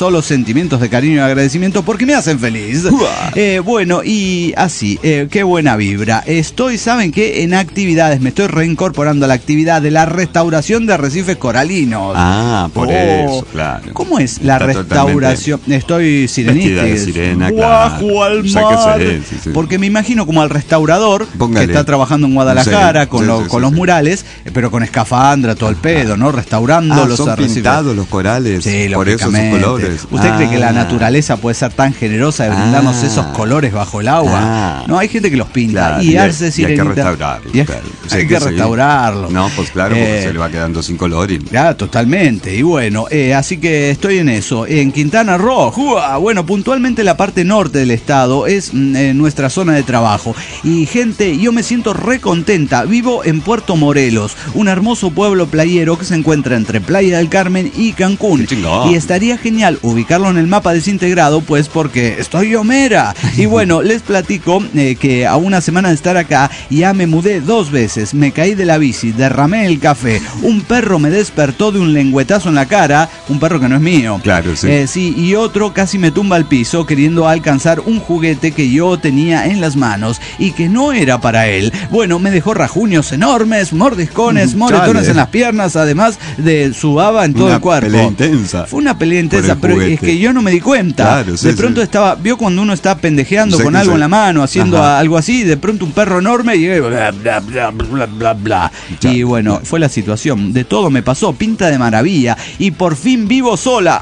solo sentimientos de cariño y agradecimiento porque me hacen feliz. Eh, bueno, y así, eh, qué buena vibra. Estoy, ¿saben qué? En actividades, me estoy reincorporando a la actividad de la restauración de arrecifes coralinos. Ah, por Oh, eso, claro. ¿Cómo es la Está restauración? Estoy vestida sirenita. de sirena, Guajo claro. al O sea, que mar. sí, sí, sí. Porque me imagino como al restaurador Póngale. que está trabajando en Guadalajara Sí, con, sí, lo- sí, con sí, los sí. murales, eh, pero con escafandra, todo el pedo, ¿no? Restaurando Ah, los son arrecifes. pintados los corales. Sí, por esos lógicamente. colores. ¿Usted Ah. cree que la naturaleza puede ser tan generosa de brindarnos Ah. esos colores bajo el agua? Ah. No, hay gente que los pinta. Claro, y y hay- Arce y hay que Sirenita. restaurarlo, y hay, claro. Sí, hay que que sí. restaurarlo. No, pues claro, porque Eh, se le va quedando sin color. Y... Ya, totalmente. Y bueno, eh, así que estoy en eso. En Quintana Roo, ¡jua! Bueno, puntualmente la parte norte del estado es mm, eh, nuestra zona de trabajo. Y gente, yo me siento re contenta. Vivo en Puerto Morelos, un hermoso pueblo playero que se encuentra entre Playa del Carmen y Cancún. ¡Qué chingón! Y estaría genial ubicarlo en el mapa desintegrado, pues porque estoy Homera. Y bueno, les platico eh, que a una semana de estar acá ya me mudé dos veces. Me caí de la bici, derramé el café. Un perro me despertó de un lengüetazo en la cara, un perro que no es mío. Claro, sí. Eh, sí, y otro casi me tumba al piso queriendo alcanzar un juguete que yo tenía en las manos y que no era para él. Bueno, me dejó rajuños enormes, mordiscones, Mm, moretones chale. en las piernas, además de su baba en todo Una el cuerpo. pelea intensa. Fue una pelea intensa, Por el pero juguete. es que yo no me di cuenta. Claro, sí, de pronto sí. estaba, vio cuando uno está pendejeando Sí, con que algo sí. en la mano, haciendo Ajá. algo así, y de pronto un perro enorme y bla, bla, bla, bla, bla, bla. Y bueno, fue la situación. De todo me pasó, pinta de maravilla. Y por fin vivo sola.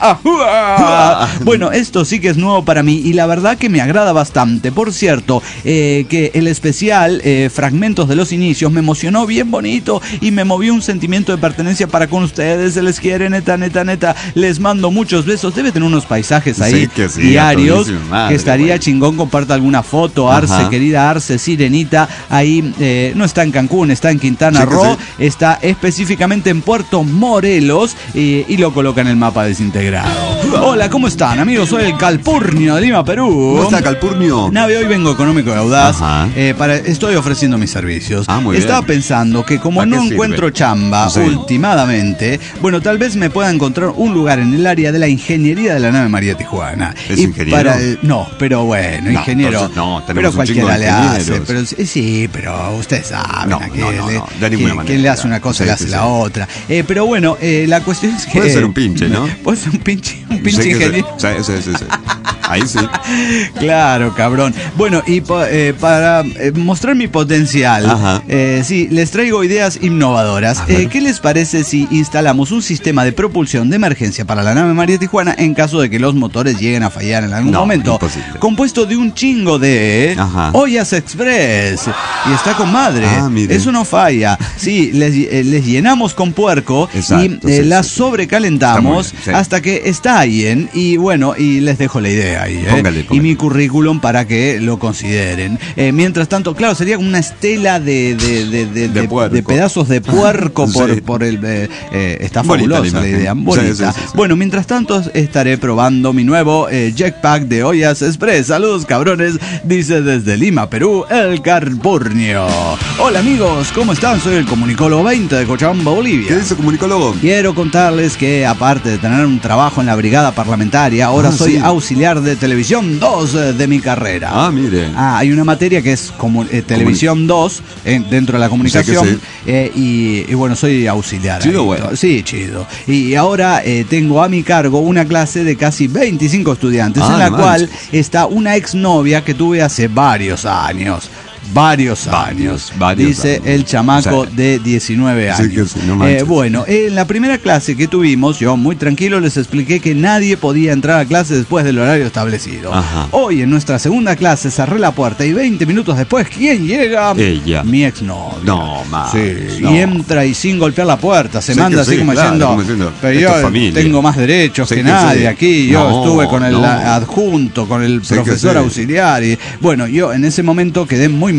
¡Ajua! Bueno, esto sí que es nuevo para mí y la verdad que me agrada bastante. Por cierto, eh, que el especial eh, Fragmentos de los Inicios me emocionó bien bonito y me movió un sentimiento de pertenencia para con ustedes. Se les quiere, neta, neta, neta. Les mando muchos besos. Debe tener unos paisajes ahí Sí, que sí, diarios a todísima madre, que estaría güey. chingón. Comparta alguna foto. Arce, Ajá. querida Arce, Sirenita. Ahí eh, no está en Cancún, está en Quintana Sí, que Roo. sí. Está específicamente en Puerto Morelos eh, y lo coloca en el mapa desintegrado. Hola, ¿cómo están, amigos? Soy el Calpurnio de Lima, Perú. ¿Cómo está, Calpurnio? Nave, hoy vengo económico y audaz. Ajá. eh, para, estoy ofreciendo mis servicios. Ah, muy Estaba bien. pensando que como ¿Para no qué sirve? encuentro chamba Sí. últimamente, bueno, tal vez me pueda encontrar un lugar en el área de la ingeniería de la nave María Tijuana. ¿Es Y ingeniero? para, no, pero bueno, No, ingeniero. entonces no, tenemos pero un cualquiera chingo de le hace. ingenieros. Pero sí, sí, pero ustedes saben No, a no, qué no, le- no, de ninguna que- manera. quien le hace una cosa Sí, le hace sí, la sí. otra. Eh, pero bueno, eh, la cuestión es que Puede ser un pinche, ¿no? Puede ser un pinche, un pinche Sí, que sí. ingeniero. Sí, sí, sí, sí. Ahí sí. Claro, cabrón. Bueno, y pa- eh, para eh, mostrar mi potencial, Ajá. eh, sí, les traigo ideas innovadoras. Eh, ¿Qué les parece si instalamos un sistema de propulsión de emergencia para la nave María Tijuana en caso de que los motores lleguen a fallar en algún No, momento? imposible. Compuesto de un chingo de Ajá. ollas express. Y está con madre. Ah, mire. Eso no falla. Sí, les, eh, les llenamos con puerco Exacto, y eh, sí, las sí, sí. sobrecalentamos Está muy bien, sí. hasta que estallen. Y bueno, y les dejo la idea ahí. ¿eh? Póngale, Y póngale. mi currículum para que lo consideren. Eh, mientras tanto, claro, sería una estela de, de, de, de, De de- puerco. de pedazos de puerco por, Sí. por el... eh, eh, está Bonita fabulosa la la, imagen. idea. Sí, Bonita. sí, sí, sí. Bueno, mientras tanto estaré probando mi nuevo eh, jetpack de ollas express. Saludos, cabrones, dice desde Lima, Perú, el Calpurnio. Hola, amigos, ¿cómo están? Soy el Comunicólogo veinte de Cochabamba, Bolivia. ¿Qué dice, comunicólogo? Quiero contarles que aparte de tener un trabajo en la brigada parlamentaria, ahora Ah, soy sí. auxiliar de televisión dos eh, de mi carrera. Ah, mire. Ah, hay una materia que es como eh, televisión dos eh, dentro de la comunicación sí. eh, y, y bueno, soy auxiliar. Chido, ahí. bueno. Sí, chido. Y ahora eh, tengo a mi cargo una clase de casi veinticinco estudiantes Ah, en la no cual manches. está una exnovia que tuve hace varios años. Varios Varios, años, varios dice años. el chamaco Sí. de diecinueve Sí, años. que sí, no manches. Eh, bueno, en la primera clase que tuvimos, yo muy tranquilo les expliqué que nadie podía entrar a clase después del horario establecido. Ajá. Hoy en nuestra segunda clase cerré la puerta y veinte minutos después, ¿quién llega? Ella. Mi exnovia. No, ma. Sí, no. y entra y sin golpear la puerta, se Sí, manda que así sí, como, claro, diciendo, como diciendo, pero esto es yo familia. tengo más derechos Sí, que que nadie sí. aquí, yo No, estuve con el no. adjunto, con el Sí, que profesor sí. auxiliar y bueno, yo en ese momento quedé muy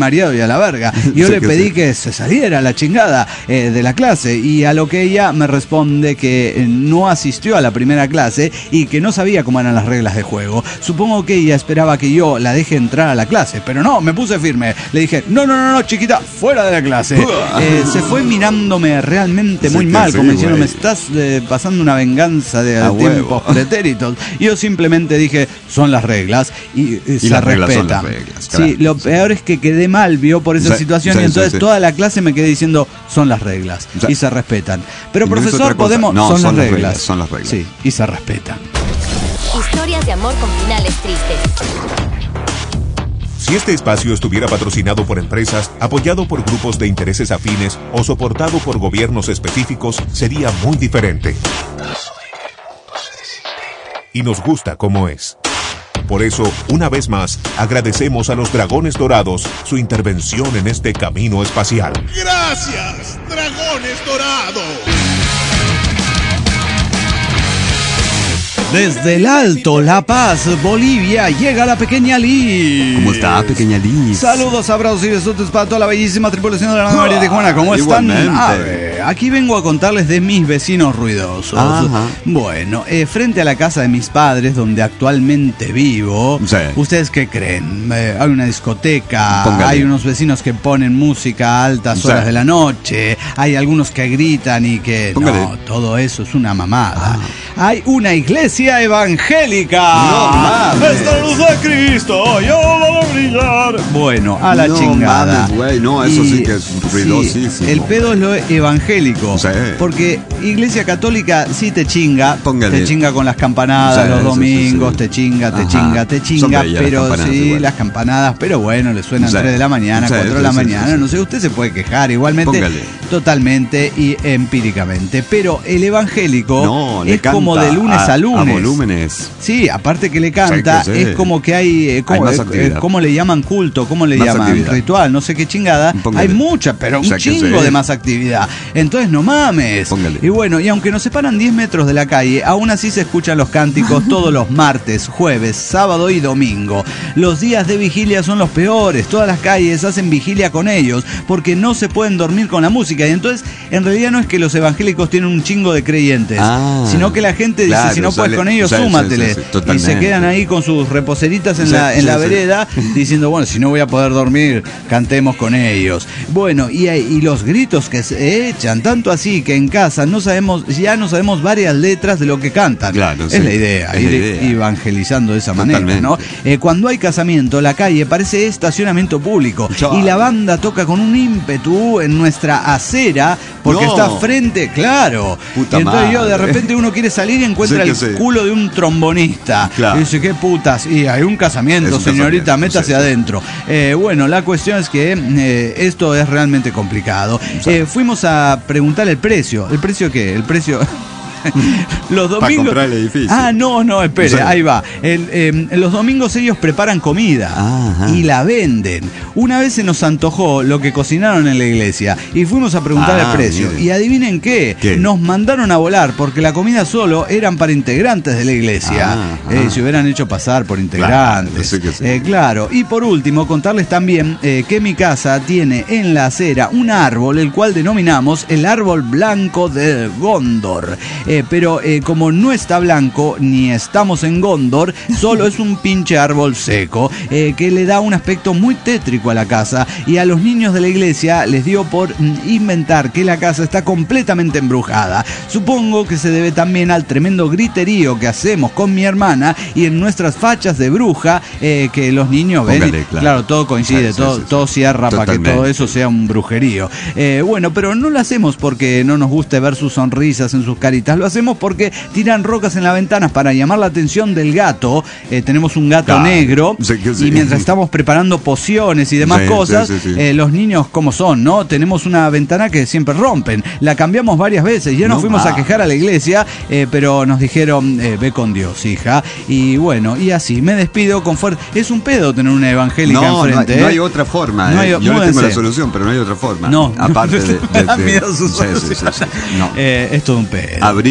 mareado y a la verga. Y yo Sí le que pedí sí. que se saliera la chingada eh, de la clase, y a lo que ella me responde que eh, no asistió a la primera clase y que no sabía cómo eran las reglas de juego. Supongo que ella esperaba que yo la deje entrar a la clase, pero no, me puse firme. Le dije, no, no, no, no, chiquita, fuera de la clase. Eh, se fue mirándome realmente Sí muy que mal, sí, como diciendo, me güey. estás eh, pasando una venganza de A tiempos huevo. pretéritos. Y yo simplemente dije, son las reglas, y, eh, se las reglas son respeta. las reglas, Sí, claro, lo sí. peor es que quedé mal, vio, por esa Sí, situación, sí, y entonces sí, sí. toda la clase me quedé diciendo, son las reglas, Sí. y se respetan. Pero Y no es profesor, otra cosa. podemos, No, son, son las las reglas. reglas, son las reglas. Sí, y se respetan. Historias de amor con finales tristes. Si este espacio estuviera patrocinado por empresas, apoyado por grupos de intereses afines o soportado por gobiernos específicos, sería muy diferente. Y nos gusta como es. Por eso, una vez más, agradecemos a los Dragones Dorados su intervención en este camino espacial. Gracias, Dragones Dorados. Desde el Alto, La Paz, Bolivia, llega la pequeña Liz. ¿Cómo está, pequeña Liz? Saludos, abrazos y besotes para toda la bellísima tripulación de la Radio María Tijuana. ¿Cómo están? Igualmente. A ver, aquí vengo a contarles de mis vecinos ruidosos. Ajá. Bueno, eh, frente a la casa de mis padres, donde actualmente vivo, Sí. ¿ustedes qué creen? Eh, hay una discoteca, Póngale. hay unos vecinos que ponen música a altas Sí. horas de la noche, hay algunos que gritan y que... Póngale. No, todo eso es una mamada. Ah. Hay una iglesia evangélica. No mames. ¡Esta luz de Cristo, yo voy a brillar! Bueno, a la No chingada. mames, güey, no, eso sí que es ruidosísimo. Sí, el pedo es lo evangélico. Sí. Porque iglesia católica sí te chinga. Póngale. Te chinga con las campanadas Sí, los sí, domingos, sí, sí. te chinga, te Ajá. chinga, te Son chinga. bellas las Pero campanadas sí, igual. las campanadas, pero bueno, le suenan Sí. tres de la mañana, Sí, cuatro de sí, la sí, mañana. sí, sí. No sé, usted se puede quejar igualmente. Póngale. Totalmente y empíricamente. Pero el evangélico No, le es como canta de lunes a, a lunes. volúmenes. Sí, aparte que le canta, Sí, que sí. es como que hay, eh, ¿cómo, Hay más eh, actividad. ¿cómo le llaman culto? ¿Cómo le Más llaman actividad. ritual? No sé qué chingada. Póngale. Hay mucha, pero un O sea que chingo sí. de más actividad. Entonces no mames. Póngale. Y bueno, y aunque nos separan diez metros de la calle, aún así se escuchan los cánticos todos los martes, jueves, sábado y domingo. Los días de vigilia son los peores. Todas las calles hacen vigilia con ellos porque no se pueden dormir con la música. Y entonces, en realidad no es que los evangélicos tienen un chingo de creyentes, Ah, sino que la gente dice, claro, si no puedes sale- con ellos, sí, sí, súmatele. sí, sí, y se totalmente. quedan ahí con sus reposeritas en Sí, la, en sí, la sí. vereda diciendo, bueno, si no voy a poder dormir, cantemos con ellos. Bueno, y, y los gritos que se echan, tanto así que en casa no sabemos, ya no sabemos varias letras de lo que cantan. Claro, es sí, la idea, es ir la idea. evangelizando de esa manera, Totalmente. ¿no? Eh, cuando hay casamiento, la calle parece estacionamiento público Chao. y la banda toca con un ímpetu en nuestra acera porque No. está frente, claro. Puta y entonces yo de madre. repente uno quiere salir y encuentra Sí, el que sí. culo de un trombonista. Claro. Y dice, qué putas. Y hay un casamiento, Es un señorita, casamiento, métase sí, sí. adentro. Eh, bueno, la cuestión es que eh, esto es realmente complicado. Eh, fuimos a preguntar el precio. ¿El precio qué? El precio... Los Para domingos. comprar el edificio. Ah, no, no, espere, Sí. ahí va. El, eh, los domingos ellos preparan comida Ajá. y la venden. Una vez se nos antojó lo que cocinaron en la iglesia y fuimos a preguntar Ah, el precio. mire. Y adivinen qué, ¿Qué? nos mandaron a volar porque la comida solo eran para integrantes de la iglesia. Ah, Eh, ah. se hubieran hecho pasar por integrantes. Claro, sí que sí. Eh, claro. Y por último, contarles también eh, que mi casa tiene en la acera un árbol, el cual denominamos el árbol blanco del Gondor. Eh, pero eh, como no está blanco ni estamos en Gondor, solo es un pinche árbol seco eh, que le da un aspecto muy tétrico a la casa, y a los niños de la iglesia les dio por mm, inventar que la casa está completamente embrujada. Supongo que se debe también al tremendo griterío que hacemos con mi hermana y en nuestras fachas de bruja eh, que los niños ven. Póngale, y- claro. claro, todo coincide, Sí, sí, todo, sí, sí. todo cierra para que Totalmente. todo eso sea un brujerío. Eh, bueno, pero no lo hacemos porque no nos guste ver sus sonrisas en sus caritas, lo hacemos porque tiran rocas en las ventanas para llamar la atención del gato. Eh, tenemos un gato Claro, negro sí que sí. y mientras estamos preparando pociones y demás Sí, cosas, sí, sí, sí. eh, los niños como son, ¿no? Tenemos una ventana que siempre rompen. La cambiamos varias veces. Ya nos No fuimos a mames. quejar a la iglesia, eh, pero nos dijeron, eh, ve con Dios, hija. Y bueno, y así, me despido con fuerte. Es un pedo tener una evangélica No, no hay, enfrente. no ¿eh? hay otra forma. No hay- eh. Yo le tengo múdense. la solución, pero no hay otra forma. No, aparte de, me de- da de- miedo su sí, sí, sí, solución. sí. No. Eh, es todo un pedo. Abrir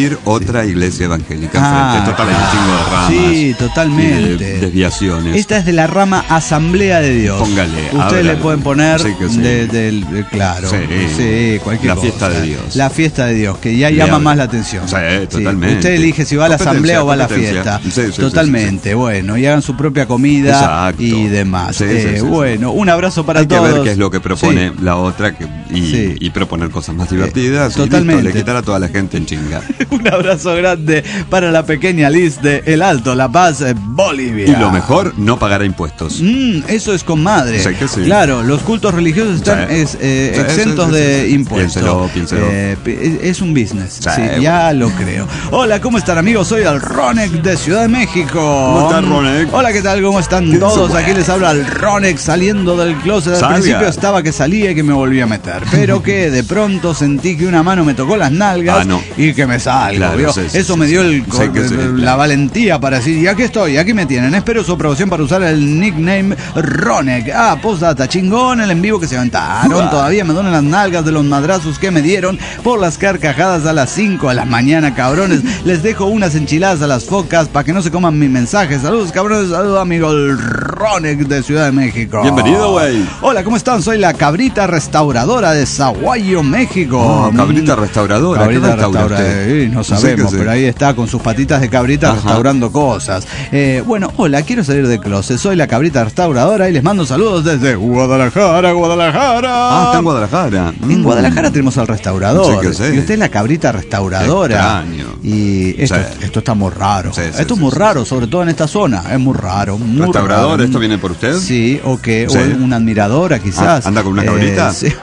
construir otra iglesia evangélica. Ah, enfrente. Total, hay un chingo de ramas. Sí, totalmente. De, desviaciones. Esta es de la rama Asamblea de Dios. Póngale. Ustedes le pueden poner sí que sí. de, de, de, claro. Sí, sí, cualquier la cosa. fiesta de Dios. La fiesta de Dios, que ya Le llama habla. más la atención. Sí, totalmente. Usted elige si va a la Competencia, asamblea o va a la competencia. fiesta. Sí, sí, totalmente. sí, sí. Bueno, y hagan su propia comida. Exacto. Y demás. Sí, sí, Eh, sí, sí. bueno, un abrazo para Hay que todos. ver qué es lo que propone Sí. la otra que, y, Sí. y proponer cosas más divertidas. Totalmente. Y listo, le quitar a toda la gente en chinga. Un abrazo grande para la pequeña Liz de El Alto, La Paz, eh, Bolivia. Y lo mejor, no pagar impuestos. Mm, eso es con madre. Sí que sí. Claro, los cultos religiosos están Sí. es, eh, Sí, exentos sí, sí, de sí, sí. impuestos. Piénselo, piénselo. Eh, pi- es un business. Sí, Sí, ya lo creo. Hola, ¿cómo están, amigos? Soy el Ronek de Ciudad de México. ¿Cómo estás, Ronek? Hola, ¿qué tal? ¿Cómo están ¿Qué todos? dice, Aquí güey? les habla el Ronek saliendo del closet. Al Salga. principio estaba que salía y que me volvía a meter, pero que de pronto sentí que una mano me tocó las nalgas Ah, no. y que me salgo. Claro, ¿vio? sí, sí, Eso sí, me sí. dio el, Sí que sí, la claro. valentía para decir, y aquí estoy, aquí me tienen. Espero su aprobación para usar el nickname Ronek. Ah, postdata, chingón el en vivo que se aventaron. Uah. Todavía me duelen las nalgas de los madrazos que me dieron por las carcajadas a las cinco de la mañana, cabrones. Les dejo unas enchiladas a las focas para que no se coman mis mensajes. Saludos, cabrones. Saludos, amigo el Ronek de Ciudad de México. Bienvenido, güey. Hola, ¿cómo están? Soy la cabrita restauradora de Zaguayo, México. Oh, cabrita Mm. restauradora. Cabrita ¿Qué restaura restauradora, usted? eh, no Sí que sabemos, sí. pero ahí está con sus patitas de cabrita Ajá. restaurando cosas. Eh, bueno, hola, quiero salir de closet. Soy la cabrita restauradora y les mando saludos desde Guadalajara, Guadalajara. Ah, está en Guadalajara. En Mm. Guadalajara tenemos al restaurador. Sí que sí. Y usted es la cabrita restauradora. Extraño. Y esto, Sí. esto está muy raro. Sí, sí, esto es sí, muy sí, raro, sobre todo en esta zona. Es muy raro. Muy ¿Restaurador? raro. ¿Esto viene por usted? Sí, o que Sí. o una admiradora quizás. Ah, ¿anda con una Eh, cabrita? sí.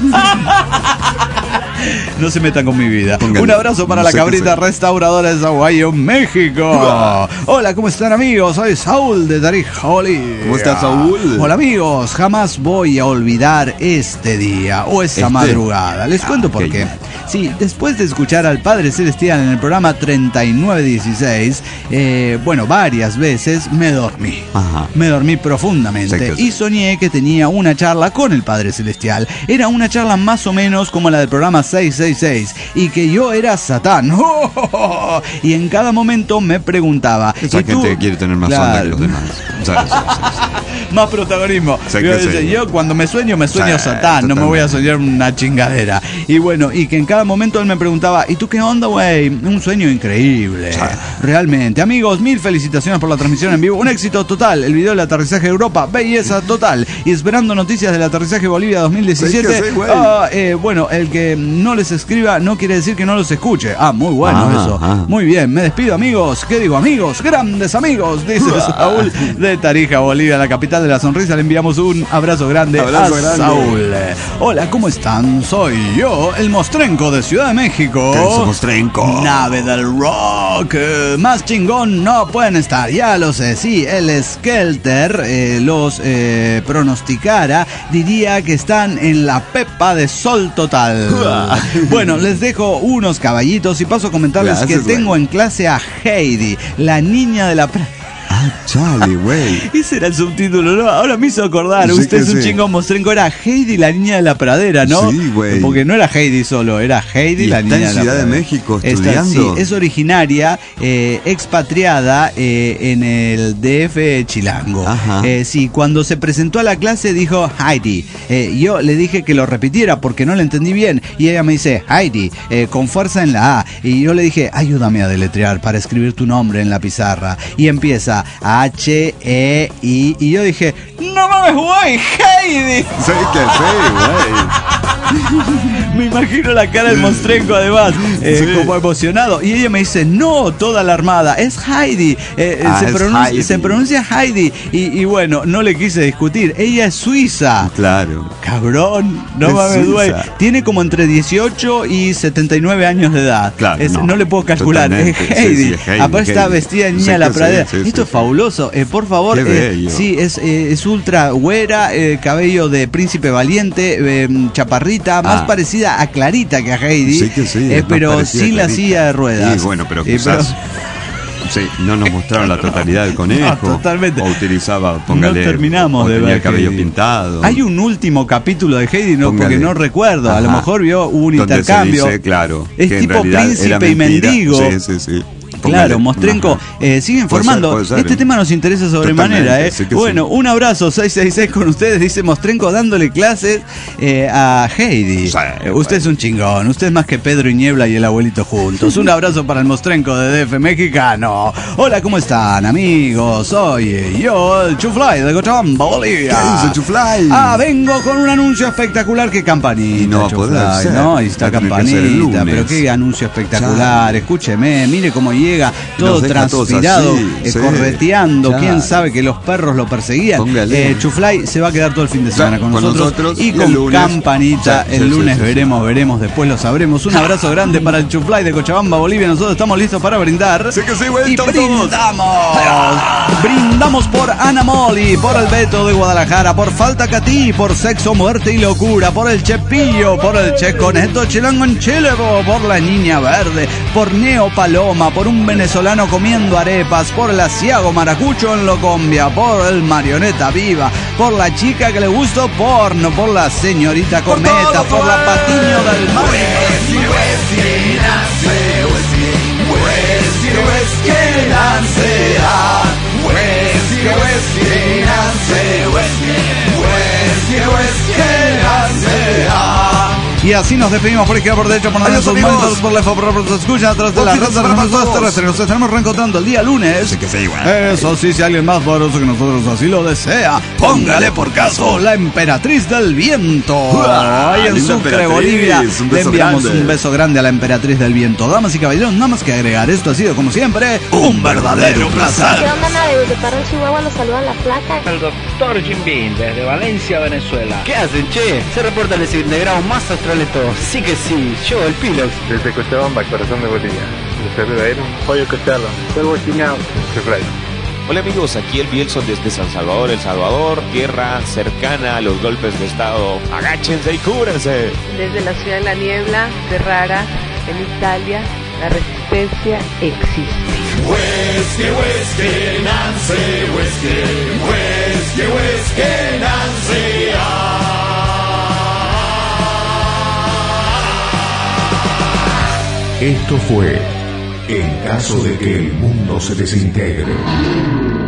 No se metan con mi vida. Póngale. Un abrazo para No la sé qué cabrita sea. restauradora de Zaguayo, México. Uah. Hola, ¿cómo están, amigos? Soy Saúl de Tarija, Bolivia. ¿Cómo estás, Saúl? Hola, amigos. Jamás voy a olvidar este día o esta Este. madrugada. Les cuento Ah, por qué qué. bien. Sí, después de escuchar al Padre Celestial en el programa treinta y nueve dieciséis, eh, bueno, varias veces me dormí. Ajá. Me dormí profundamente Sí que sí. y soñé que tenía una charla con el Padre Celestial. Era una charla más o menos como la del programa seiscientos sesenta y seis y que yo era Satán. Y en cada momento me preguntaba. Esa ¿y tú? gente quiere tener más Claro. onda que los demás. O sea, sí, sí, sí. Más protagonismo. Sí yo, que sí. yo cuando me sueño, me sueño Sí, Satán, no me voy a totalmente. soñar una chingadera. Y bueno, y que en cada momento él me preguntaba, ¿y tú qué onda, güey? Un sueño increíble. Sí. Realmente. Amigos, mil felicitaciones por la transmisión en vivo. Un éxito total. El video del aterrizaje de Europa, belleza total. Y esperando noticias del aterrizaje Bolivia dos mil diecisiete. Sí que sí, güey. Ah, eh, bueno, el que no les escriba no quiere decir que no los escuche. Ah, muy bueno Ah, eso. ah. Muy bien, me despido, amigos. ¿Qué digo, amigos? Grandes amigos, dice Saúl de Tarija, Bolivia, la capital de la sonrisa. Le enviamos un abrazo grande Abrazo a grande. Saúl. Hola, ¿cómo están? Soy yo, el Mostrenco de Ciudad de México. ¿Qué dice Mostrenco? Nave del rock. eh, más chingón no pueden estar, ya lo sé. Sí, el Skelter eh, los eh, pronosticara, diría que están en la pepa de sol total. Bueno, les dejo unos caballitos y paso a comentarles Gracias, que tengo güey. en clase a Heidi, la niña de la... pra- Ah, Charlie, güey. Ese era el subtítulo, ¿no? Ahora me hizo acordar. Sí Usted que es un sí. chingón mostrenco. Era Heidi, la niña de la pradera, ¿no? Sí, güey. Porque no era Heidi solo, era Heidi, Y la está niña en de la Ciudad de pradera. México Está- estudiando. sí, es originaria, eh, expatriada eh, en el D F chilango. Ajá. Eh, sí, cuando se presentó a la clase dijo Heidi. Eh, yo le dije que lo repitiera porque no le entendí bien. Y ella me dice Heidi, eh, con fuerza en la A. Y yo le dije, ayúdame a deletrear para escribir tu nombre en la pizarra. Y empieza H E I. Y yo dije, no mames, güey, Heidi. Sí que sí, güey. Me imagino la cara del mostrenco además, eh, Sí. como emocionado. Y ella me dice, no, toda la armada, es Heidi. Eh, eh, Ah, se, es pronuncia, Heidi. se pronuncia Heidi. Y, y bueno, no le quise discutir. Ella es suiza. Claro. Cabrón, no Es mames, güey. suiza. Tiene como entre dieciocho y setenta y nueve años de edad. Claro, Es- no, no, le puedo calcular. Es totalmente. Sí, Heidi. sí, es Heidi, Aparte está Heidi. vestida de niña Sí de la que sí, pradera. sí, Esto sí, es sí. fabuloso. Eh, por favor, Qué eh, bello. sí, es, eh, es ultra güera, eh, cabello de príncipe valiente, eh, chaparrita, más Ah. parecida a Clarita que a Heidi. Sí que sí, eh, es más pero parecida a sin la Clarita. silla de ruedas. Y bueno, pero Eh, quizás Sí, no nos mostraron la totalidad del conejo. No, totalmente. O utilizaba, póngale. No terminamos o de tenía ver el cabello Heidi. pintado. Hay un último capítulo de Heidi, no, Póngale. porque no recuerdo. A lo Ajá. mejor vio hubo un Donde intercambio. se dice, claro, es que en tipo realidad príncipe era y mentira. mendigo. Sí, sí, sí. Póngale. Claro, Mostrenko eh, sigue informando. Puede ser, puede ser, este ¿eh? tema nos interesa sobremanera. Totalmente, ¿eh? sí que Bueno, sí. un abrazo seiscientos sesenta y seis con ustedes, dice Mostrenko dándole clases eh, a Heidi. Sí, Eh, usted es un chingón, usted es más que Pedro y Niebla y el abuelito juntos. Un abrazo para el Mostrenko de D F mexicano. Hola, ¿cómo están, amigos? Soy yo, el Chuflay de Cochabamba, Bolivia. ¿Qué dice Chuflay? Ah, vengo con un anuncio espectacular. ¿Qué campanita? Y no va a poder Chuflay? ser. No, ahí está Va a tener que ser el campanita, lunes. pero qué anuncio espectacular. Escúcheme, mire cómo llega todo Nos deja todos transpirado, así, eh, sí, correteando. claro. Quién sabe que los perros lo perseguían. Póngale. Eh, Chuflay se va a quedar todo el fin de semana Ya, con, con nosotros, nosotros, y y el con lunes. campanita. Sí, el sí, lunes sí, sí, veremos, veremos, después lo sabremos. Un abrazo grande para el Chuflay de Cochabamba, Bolivia. Nosotros estamos listos para brindar. Sí que sí, güey, y estamos todos. brindamos. Brindamos por Ana Moli, por el Beto de Guadalajara, por Falta Catí, por Sexo, Muerte y Locura, por el Chepillo, por el Checo Neto Chilango en Chile, por la Niña Verde, por Neo Paloma, por un venezolano comiendo arepas, por el Asiago Maracucho en Locombia, por el Marioneta Viva, por la chica que le gustó porno, por la señorita Cometa, por la Patiño del Mar. Y así nos despedimos por izquierda, por derecha, por la derecha, por la derecha, por la izquierda, por la escucha, atrás de la Buen fin de raza, semana nos para todos. nos estaremos reencontrando el día lunes. Sí que sí, güey. Eso sí, si alguien más poderoso que nosotros así lo desea, póngale por caso la emperatriz del viento. Ahí en linda Sucre, emperatriz, Bolivia. un Le beso enviamos grande. un beso grande a la emperatriz del viento. Damas y caballeros, nada más que agregar. Esto ha sido, como siempre, un verdadero placer. ¿Qué onda, nave? De Parral, Chihuahua, los saluda la flaca. El doctor Jim Bean desde Valencia, Venezuela. ¿Qué hacen, che? Se reporta el desintegrado más astral de todos. Sí que sí, yo, el Pilox. Desde Cochabamba, corazón de Bolivia. Les saluda Aaron, Pollo Costello, Servo Chinao, Chuflay. Hola amigos, aquí el Bielson desde San Salvador, El Salvador, tierra cercana a los golpes de estado. Agáchense y cúbranse. Desde la ciudad de la niebla, Ferrara, en Italia, la resistencia existe. Whisky, whisky, Nancy, whisky, whisky, whisky, Nancy. Ah. Esto fue En caso de que el mundo se desintegre.